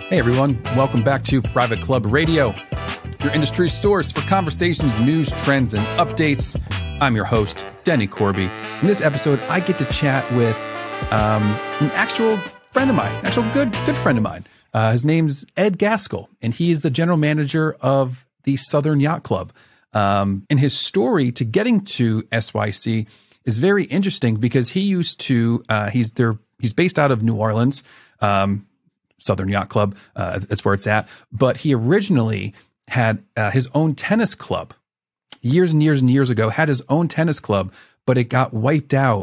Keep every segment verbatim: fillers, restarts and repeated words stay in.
Hey everyone, welcome back to Private Club Radio, your industry source for conversations, news, trends, and updates. I'm your host, Denny Corby. In this episode, I get to chat with um, an actual friend of mine, actual good good friend of mine. Uh, his name's Ed Gaskell, and he is the general manager of the Southern Yacht Club. Um, and his story to getting to S Y C is very interesting because he used to, uh, he's there, he's based out of New Orleans, um, Southern Yacht Club, uh, that's where it's at. But he originally had uh, his own tennis club years and years and years ago, had his own tennis club, but it got wiped out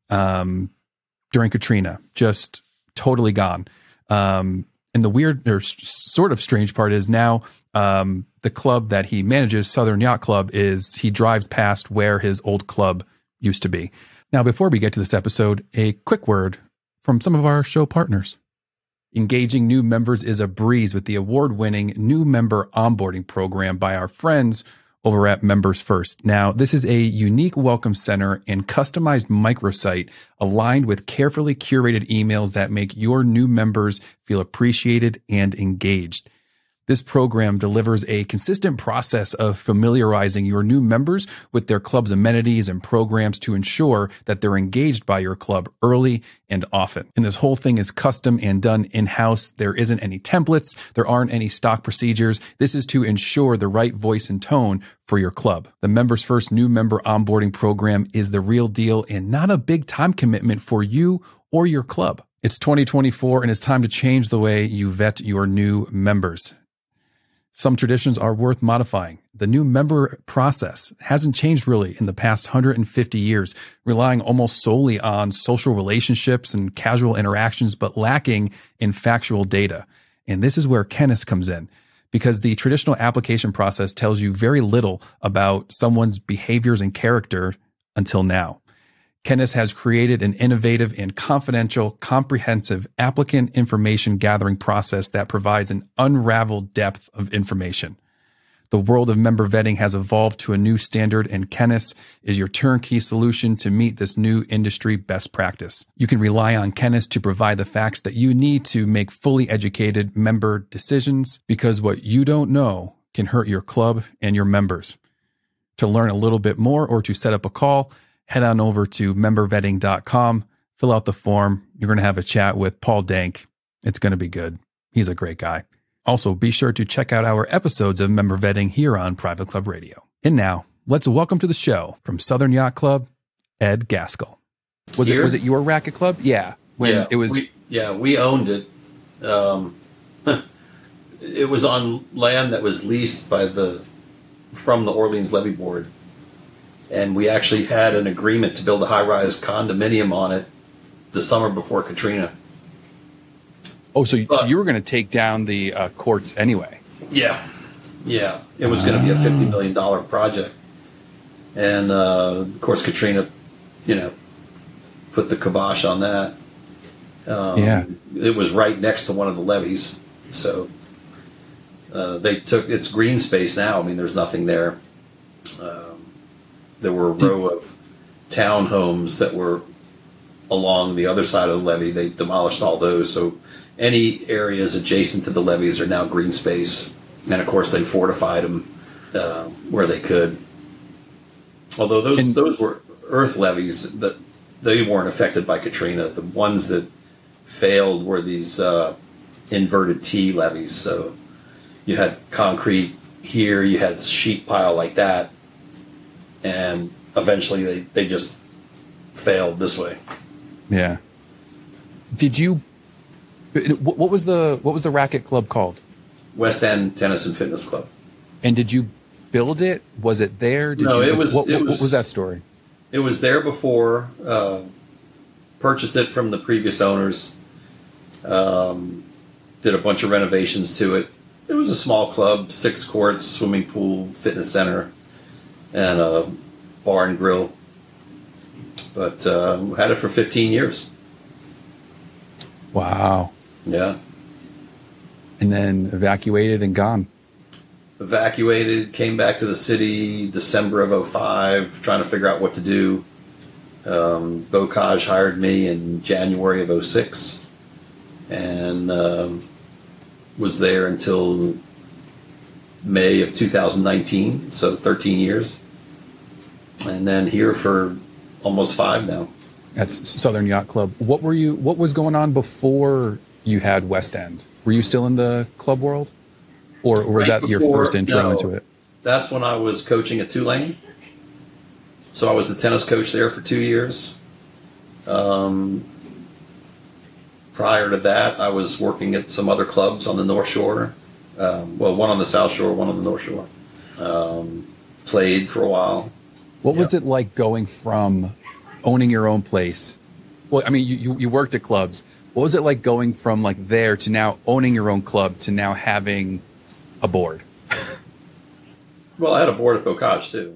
um, during Katrina, just totally gone. Um, and the weird or s- sort of strange part is now um, the club that he manages, Southern Yacht Club, is he drives past where his old club used to be. Now, before we get to this episode, a quick word from some of our show partners. Engaging new members is a breeze with the award-winning new member onboarding program by our friends over at Members First. Now, this is a unique welcome center and customized microsite aligned with carefully curated emails that make your new members feel appreciated and engaged. This program delivers a consistent process of familiarizing your new members with their club's amenities and programs to ensure that they're engaged by your club early and often. And this whole thing is custom and done in-house. There isn't any templates. There aren't any stock procedures. This is to ensure the right voice and tone for your club. The Members First new member onboarding program is the real deal and not a big time commitment for you or your club. It's twenty twenty-four and it's time to change the way you vet your new members. Some traditions are worth modifying. The new member process hasn't changed really in the past one hundred fifty years, relying almost solely on social relationships and casual interactions, but lacking in factual data. And this is where Kennis comes in, because the traditional application process tells you very little about someone's behaviors and character until now. Kennis has created an innovative and confidential, comprehensive applicant information gathering process that provides an unraveled depth of information. The world of member vetting has evolved to a new standard, and Kennis is your turnkey solution to meet this new industry best practice. You can rely on Kennis to provide the facts that you need to make fully educated member decisions, because what you don't know can hurt your club and your members. To learn a little bit more or to set up a call, head on over to member vetting dot com, fill out the form. You're going to have a chat with Paul Dank. It's going to be good. He's a great guy. Also, be sure to check out our episodes of Member Vetting here on Private Club Radio. And now, let's welcome to the show from Southern Yacht Club, Ed Gaskell. Was here? it was it your racket club? Yeah. When yeah, it was. We, yeah, we owned it. Um, it was on land that was leased by the from the Orleans Levee Board. And we actually had an agreement to build a high-rise condominium on it the summer before Katrina. Oh, so, but, so you were going to take down the uh, courts anyway? Yeah. Yeah. It was going to be a fifty million dollars project. And, uh, of course, Katrina, you know, put the kibosh on that. Um, yeah. It was right next to one of the levees. So uh, they took, it's green space now. I mean, there's nothing there. Um, There were a row of townhomes that were along the other side of the levee. They demolished all those. So any areas adjacent to the levees are now green space. And, of course, they fortified them uh, where they could. Although those and, those were earth levees, that they weren't affected by Katrina. The ones that failed were these uh, inverted T levees. So you had concrete here, you had sheet pile like that. And eventually they, they just failed this way. Yeah. Did you, what was the, what was the racket club called? West End Tennis and Fitness Club. And did you build it? Was it there? Did no, you, it was, what, it what, was, what was that story? It was there before, uh, purchased it from the previous owners, um, did a bunch of renovations to it. It was a small club, six courts, swimming pool, fitness center, and a bar and grill. But uh, we had it for fifteen years. Wow. Yeah. And then evacuated and gone. Evacuated, came back to the city December of oh five, trying to figure out what to do. Um, Bocage hired me in January of oh six. And um, was there until May of two thousand nineteen, so thirteen years. And then here for almost five now. That's Southern Yacht Club. What were you? What was going on before you had West End? Were you still in the club world, or, or was Right that your before- first intro no. into it? That's when I was coaching at Tulane. So I was the tennis coach there for two years. Um, prior to that, I was working at some other clubs on the North Shore. Um, well, one on the South Shore, one on the North Shore. Um, played for a while. What was Yep. it like going from owning your own place? Well, I mean, you, you, you worked at clubs. What was it like going from like there to now owning your own club to now having a board? Well, I had a board at Bocage too.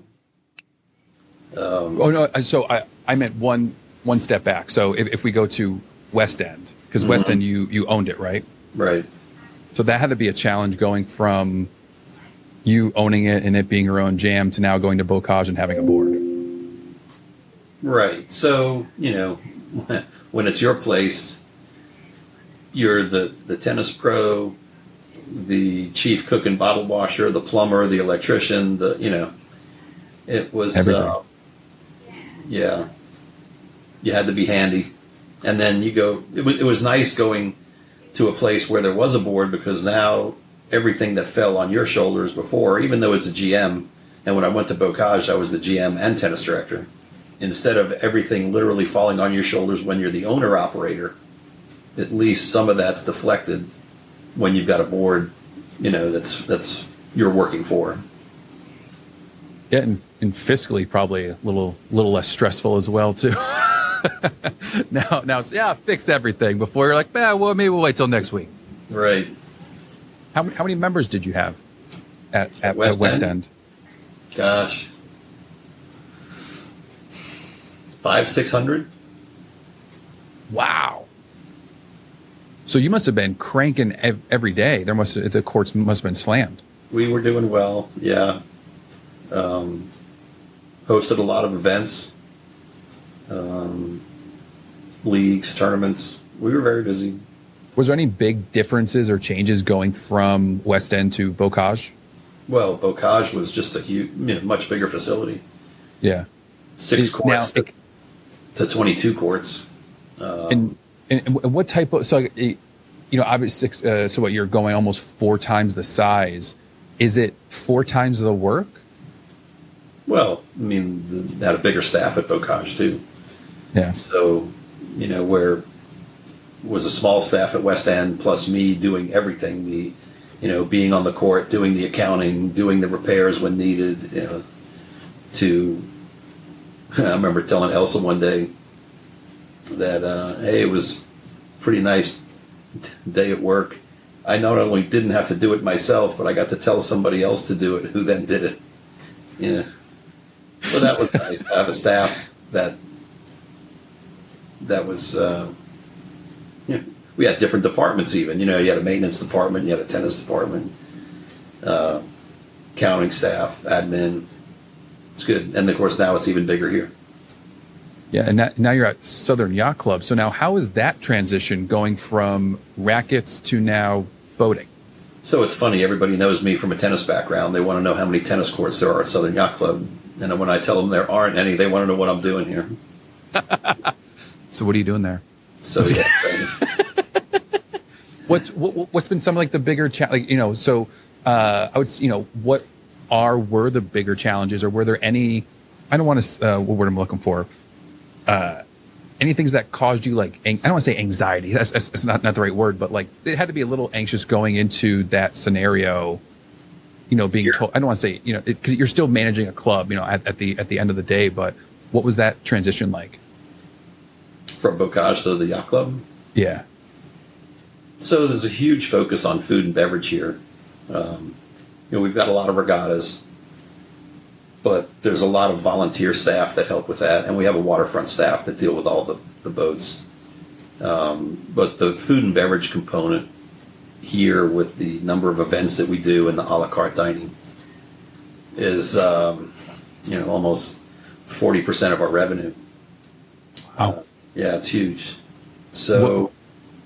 Um, Oh no, so I, I meant one one step back. So if, if we go to West End, because Mm-hmm. West End you you owned it, right? right. So that had to be a challenge going from you owning it and it being your own jam to now going to Bocage and having a board. Right. So, you know, when it's your place, you're the, the tennis pro, the chief cook and bottle washer, the plumber, the electrician, the, you know, it was, Everything. uh, yeah, you had to be handy. And then you go, it was, it was nice going to a place where there was a board because now everything that fell on your shoulders before, even though it's a G M, and when I went to Bocage, I was the G M and tennis director. Instead of everything literally falling on your shoulders when you're the owner operator, at least some of that's deflected when you've got a board, you know, that's that's you're working for. Yeah, and, and fiscally probably a little little less stressful as well too. now now it's, yeah, fix everything before you're like, yeah, well maybe we'll wait till next week. Right. How many how many members did you have at at, at West West, End? End? Gosh. Five, six hundred? Wow. So you must have been cranking ev- every day. There must have, the courts must have been slammed. We were doing well, yeah. Um, hosted a lot of events, um, leagues, tournaments. We were very busy. Was there any big differences or changes going from West End to Bocage? Well, Bocage was just a huge, you know, much bigger facility. Yeah. Six It- courts now, to, to twenty-two courts. Um, And, and and what type of so it, you know obviously uh, so what you're going almost four times the size. Is it four times the work? well, I mean, the, they had a bigger staff at Bocage too. Yeah. So, you know, where was a small staff at West End plus me doing everything, the, you know, being on the court, doing the accounting, doing the repairs when needed, you know, to, I remember telling Elsa one day that, uh, hey, it was a pretty nice day at work. I not only didn't have to do it myself, but I got to tell somebody else to do it who then did it. Yeah. So that was nice to have a staff that that was, uh, you know, we had different departments even. You know, you had a maintenance department, you had a tennis department, uh, accounting staff, admin. It's good. And of course now it's even bigger here. Yeah, and now, now you're at Southern Yacht Club. So now how is that transition going from rackets to now boating? So it's funny, everybody knows me from a tennis background. They want to know how many tennis courts there are at Southern Yacht Club. And when I tell them there aren't any, they want to know what I'm doing here. So what are you doing there? So yeah. What's what, what's been some of like the bigger cha- like you know so uh, I would s- you know what are were the bigger challenges or were there any I don't want to uh, what word I'm looking for uh, any things that caused you like ang- I don't want to say anxiety that's, that's, that's not not the right word but like it had to be a little anxious going into that scenario, you know, being Yeah. told I don't want to say you know because you're still managing a club you know at, at the at the end of the day, but what was that transition like? From Bocage to the yacht club. Yeah. So there's a huge focus on food and beverage here. Um, you know, we've got a lot of regattas, but there's a lot of volunteer staff that help with that, and we have a waterfront staff that deal with all the, the boats. Um, but the food and beverage component here with the number of events that we do and the a la carte dining is, um, you know, almost forty percent of our revenue. Wow. Uh, yeah, it's huge. So... What-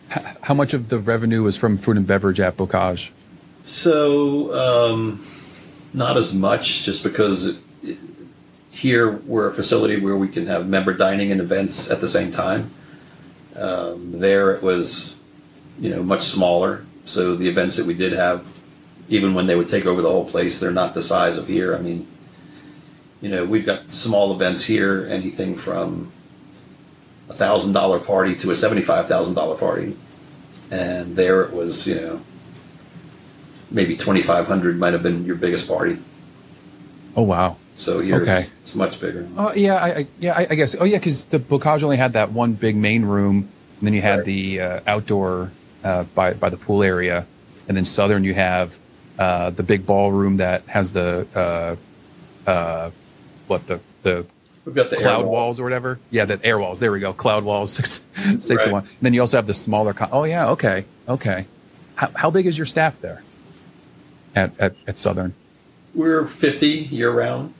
how much of the revenue was from food and beverage at Bocage? So, um, not as much, just because it, here we're a facility where we can have member dining and events at the same time. Um, there it was, you know, much smaller. So the events that we did have, even when they would take over the whole place, they're not the size of here. I mean, you know, we've got small events here, anything from a thousand dollar party to a seventy-five thousand dollar party. And there it was, you know, maybe twenty-five hundred might have been your biggest party. Oh, wow. So here okay. it's, it's much bigger. Oh, yeah, I, I, yeah, I, I guess. Oh, yeah, because the Bocage only had that one big main room, and then you had Right. the uh, outdoor uh, by by the pool area, and then Southern you have uh, the big ballroom that has the uh, uh, what the the We've got the cloud air wall. walls or whatever. Yeah, the air walls. There we go. Cloud walls. Six, six Right. to one. And then you also have the smaller. Con- oh yeah. Okay. Okay. How, how big is your staff there at at, at Southern? We're fifty year round,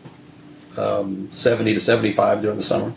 um, seventy to seventy-five during the summer.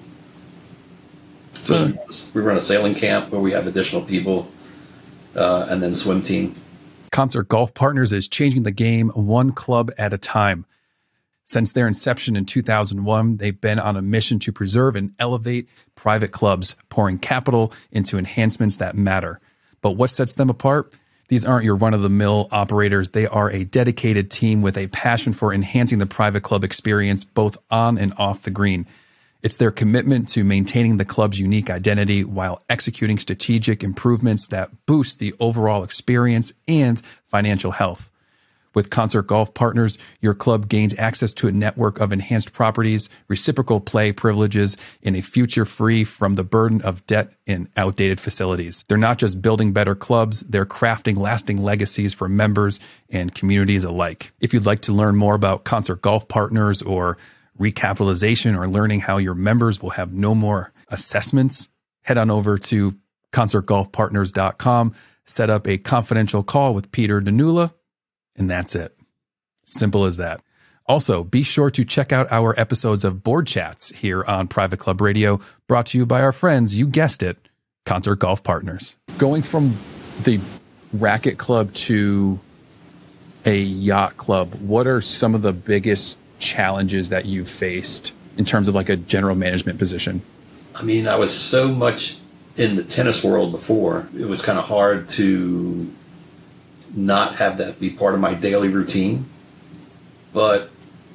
So, We run a sailing camp where we have additional people, uh, and then swim team. Concert Golf Partners is changing the game one club at a time. Since their inception in two thousand one, they've been on a mission to preserve and elevate private clubs, pouring capital into enhancements that matter. But what sets them apart? These aren't your run-of-the-mill operators. They are a dedicated team with a passion for enhancing the private club experience, both on and off the green. It's their commitment to maintaining the club's unique identity while executing strategic improvements that boost the overall experience and financial health. With Concert Golf Partners, your club gains access to a network of enhanced properties, reciprocal play privileges, and a future free from the burden of debt in outdated facilities. They're not just building better clubs, they're crafting lasting legacies for members and communities alike. If you'd like to learn more about Concert Golf Partners or recapitalization or learning how your members will have no more assessments, head on over to concert golf partners dot com, set up a confidential call with Peter Danula, and that's it. Simple as that. Also, be sure to check out our episodes of Board Chats here on Private Club Radio, brought to you by our friends, you guessed it, Concert Golf Partners. Going from the racket club to a yacht club, what are some of the biggest challenges that you've faced in terms of like a general management position? I mean, I was so much in the tennis world before, it was kind of hard to not have that be part of my daily routine. But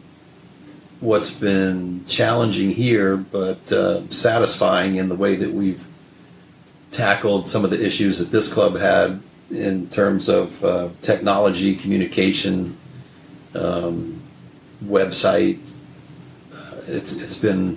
what's been challenging here, but uh, satisfying in the way that we've tackled some of the issues that this club had in terms of uh, technology, communication, um, website. Uh, it's it's been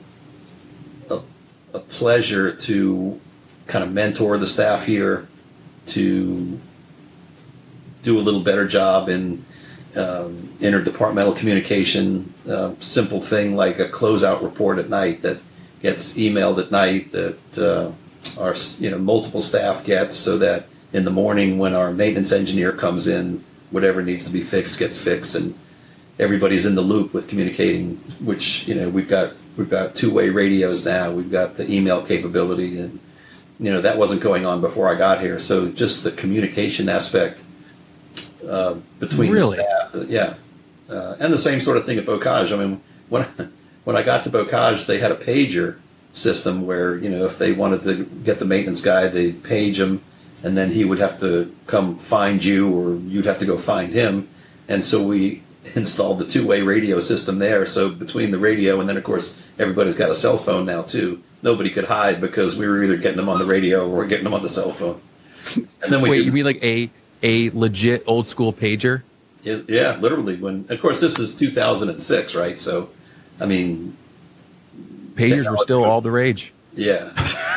a, a pleasure to kind of mentor the staff here, to do a little better job in um, interdepartmental communication. Uh, simple thing like a closeout report at night that gets emailed at night that uh, our you know multiple staff gets, so that in the morning when our maintenance engineer comes in, whatever needs to be fixed gets fixed, and everybody's in the loop with communicating. Which you know we've got we've got two-way radios now. We've got the email capability, and you know that wasn't going on before I got here. So just the communication aspect uh, between really? the staff, yeah, uh, and the same sort of thing at Bocage. I mean, when when I got to Bocage, they had a pager system where you know if they wanted to get the maintenance guy, they'd page him, and then he would have to come find you, or you'd have to go find him. And so we installed the two-way radio system there. So between the radio and then, of course, everybody's got a cell phone now too. Nobody could hide because we were either getting them on the radio or getting them on the cell phone. And then we Wait, did, you mean like a a legit old school pager? yeah, literally. When of course this is two thousand six, right? So, I mean, Pagers were still was, all the rage. Yeah.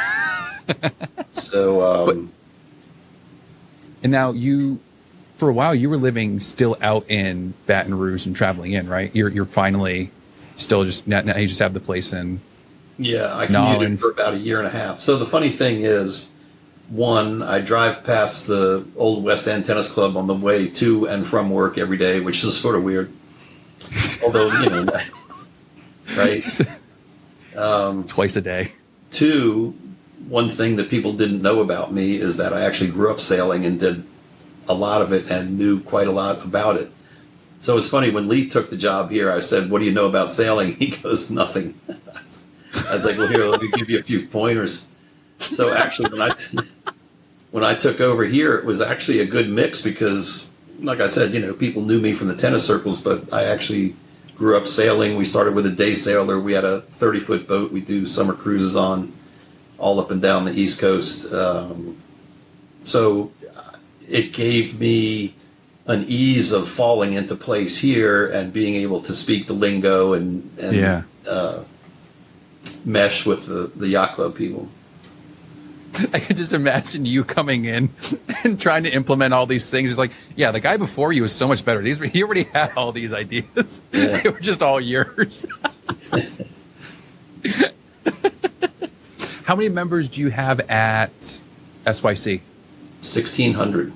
so, um, but, and now you, for a while, you were living still out in Baton Rouge and traveling in, right? You're you're finally still just now, now you just have the place in. Yeah, I commuted Nolans. for about a year and a half. So the funny thing is, one, I drive past the old West End Tennis Club on the way to and from work every day, which is sort of weird. Although, you know, right? Um, Twice a day. Two, one thing that people didn't know about me is that I actually grew up sailing and did a lot of it and knew quite a lot about it. So it's funny, when Lee took the job here, I said, what do you know about sailing? He goes, nothing. I was like, well, here, let me give you a few pointers. So actually, when I, when I took over here, it was actually a good mix because, like I said, you know, people knew me from the tennis circles, but I actually grew up sailing. We started with a day sailor. We had a thirty-foot boat we do summer cruises on all up and down the East Coast. Um, so it gave me an ease of falling into place here and being able to speak the lingo and, and yeah. uh, mesh with the, the yacht club people. I can just imagine you coming in and trying to implement all these things. It's like, yeah, the guy before you was so much better. These, he already had all these ideas. Yeah. They were just all yours. How many members do you have at S Y C? sixteen hundred.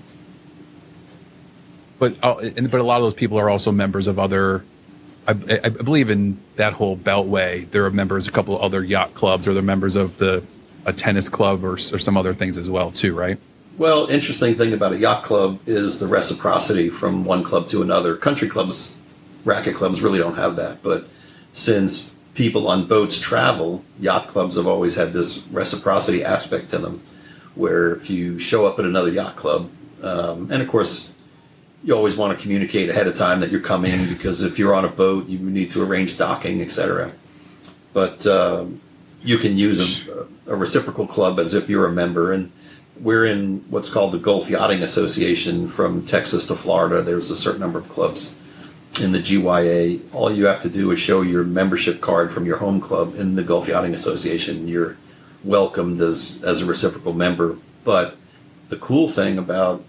But uh, but a lot of those people are also members of other. I, I believe in that whole Beltway, there are members of a couple of other yacht clubs, or they're members of the a tennis club, or, or some other things as well too, right? Well, interesting thing about a yacht club is the reciprocity from one club to another. Country clubs, racket clubs really don't have that, but since people on boats travel, yacht clubs have always had this reciprocity aspect to them, where if you show up at another yacht club, um, and of course, you always want to communicate ahead of time that you're coming, because if you're on a boat, you need to arrange docking, et cetera. But um, you can use a, a reciprocal club as if you're a member. And we're in what's called the Gulf Yachting Association from Texas to Florida. There's a certain number of clubs in the G Y A. All you have to do is show your membership card from your home club in the Gulf Yachting Association. You're welcomed as, as a reciprocal member. But the cool thing about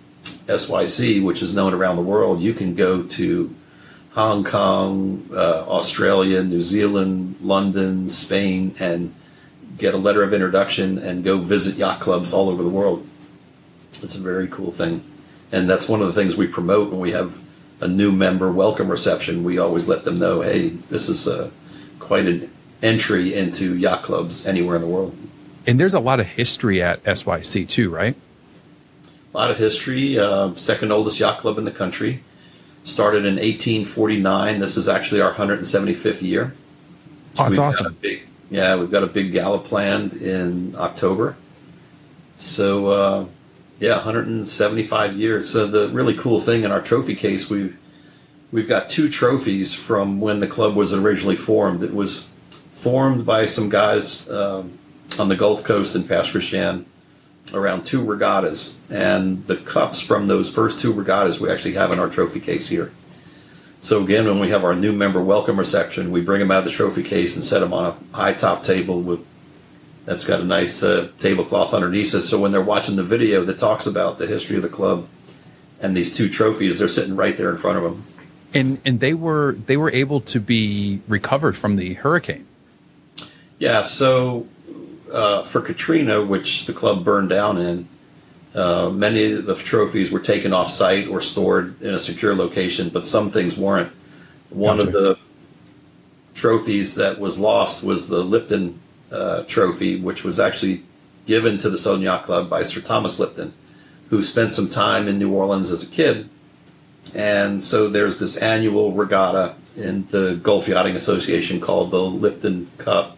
S Y C, which is known around the world, you can go to Hong Kong, uh, Australia, New Zealand, London, Spain, and get a letter of introduction and go visit yacht clubs all over the world. It's a very cool thing. And that's one of the things we promote when we have a new member welcome reception. We always let them know, hey, this is uh, quite an entry into yacht clubs anywhere in the world. And there's a lot of history at S Y C too, right? A lot of history. Uh, second oldest yacht club in the country. Started in eighteen forty-nine. This is actually our one hundred seventy-fifth year. Oh, that's we've awesome. Got a big, yeah, we've got a big gala planned in October. So, uh, yeah, one hundred seventy-five years. So the really cool thing in our trophy case, we've, we've got two trophies from when the club was originally formed. It was formed by some guys um, on the Gulf Coast in Pass Christian around two regattas, and the cups from those first two regattas we actually have in our trophy case here. So again, when we have our new member welcome reception, we bring them out of the trophy case and set them on a high top table with that's got a nice uh, tablecloth underneath it. So when they're watching the video that talks about the history of the club and these two trophies, they're sitting right there in front of them. And and they were they were able to be recovered from the hurricane. Yeah, so uh, for Katrina, which the club burned down in, uh, many of the trophies were taken off site or stored in a secure location, but some things weren't. One Gotcha. of the trophies that was lost was the Lipton uh, trophy, which was actually given to the Southern Yacht Club by Sir Thomas Lipton, who spent some time in New Orleans as a kid. And so there's this annual regatta in the Gulf Yachting Association called the Lipton Cup.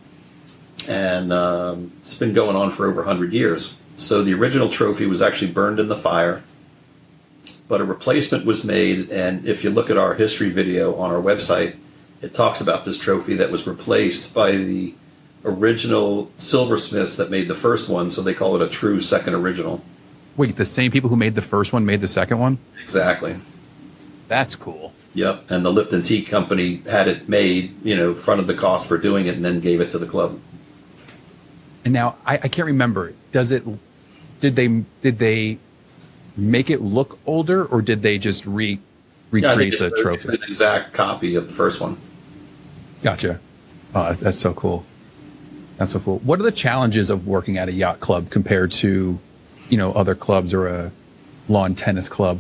And um, it's been going on for over one hundred years. So the original trophy was actually burned in the fire, but a replacement was made. And if you look at our history video on our website, it talks about this trophy that was replaced by the original silversmiths that made the first one. So they call it a true second original. Wait, the same people who made the first one made the second one? Exactly. That's cool. Yep. And the Lipton Tea Company had it made, you know, fronted the cost for doing it and then gave it to the club. And now I, I can't remember. Does it? Did they? Did they make it look older, or did they just re recreate yeah, the it's, trophy? It's an exact copy of the first one. Gotcha. Oh, that's, that's so cool. That's so cool. What are the challenges of working at a yacht club compared to, you know, other clubs or a lawn tennis club?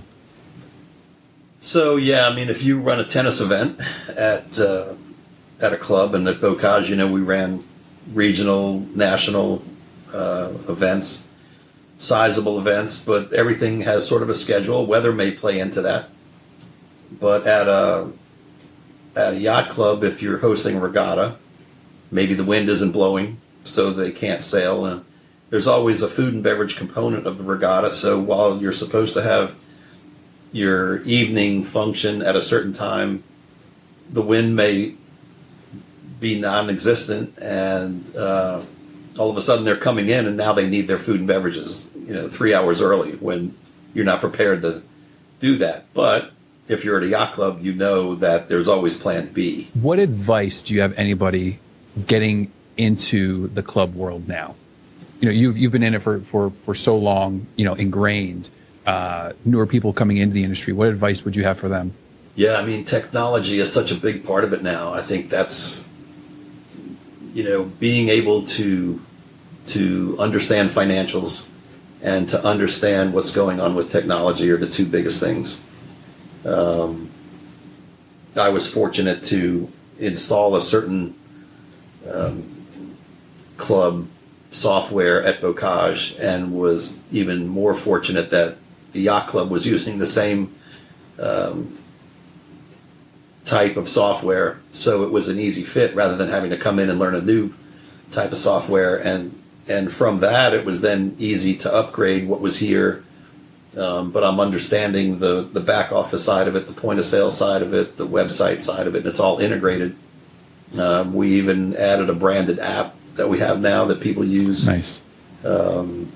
So yeah, I mean, if you run a tennis event at uh, at a club, and at Bocage, you know, we ran regional, national, uh, events, sizable events, but everything has sort of a schedule. Weather may play into that. But at a, at a yacht club, if you're hosting a regatta, maybe the wind isn't blowing, so they can't sail. And there's always a food and beverage component of the regatta. So while you're supposed to have your evening function at a certain time, the wind may be non-existent, and uh, all of a sudden they're coming in, and now they need their food and beverages, you know, three hours early when you're not prepared to do that. But if you're at a yacht club, you know that there's always plan B. What advice do you have anybody getting into the club world now? You know, you've you've been in it for for for so long, you know, ingrained. Uh, newer people coming into the industry, what advice would you have for them? Yeah, I mean, technology is such a big part of it now. I think that's, you know, being able to to understand financials and to understand what's going on with technology are the two biggest things. Um, I was fortunate to install a certain um, club software at Bocage, and was even more fortunate that the yacht club was using the same um, type of software, so it was an easy fit rather than having to come in and learn a new type of software. And and from that, it was then easy to upgrade what was here. Um, but I'm understanding the the back office side of it, the point of sale side of it, the website side of it, and it's all integrated. Um, we even added a branded app that we have now that people use. Nice. Um,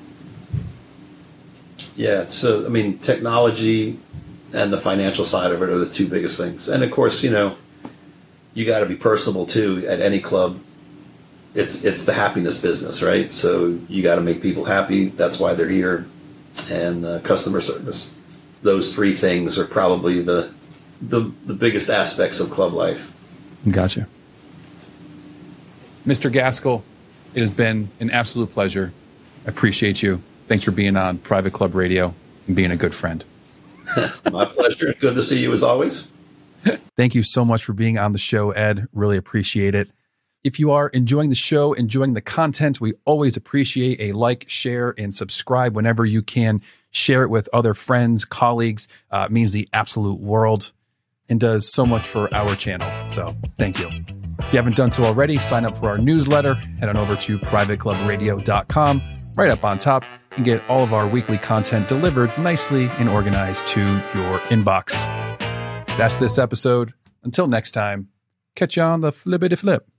yeah, so I mean, technology and the financial side of it are the two biggest things. And of course, you know, you got to be personable too. At any club, it's it's the happiness business, right? So you got to make people happy. That's why they're here. And uh, customer service. Those three things are probably the, the the biggest aspects of club life. Gotcha. Mister Gaskell, it has been an absolute pleasure. I appreciate you. Thanks for being on Private Club Radio and being a good friend. My pleasure. Good to see you as always. Thank you so much for being on the show, Ed. Really appreciate it. If you are enjoying the show, enjoying the content, we always appreciate a like, share, and subscribe whenever you can. Share it with other friends, colleagues. Uh, it means the absolute world and does so much for our channel. So thank you. If you haven't done so already, sign up for our newsletter. Head on over to private club radio dot com, right up on top, and get all of our weekly content delivered nicely and organized to your inbox. That's this episode. Until next time, catch you on the flippity flip.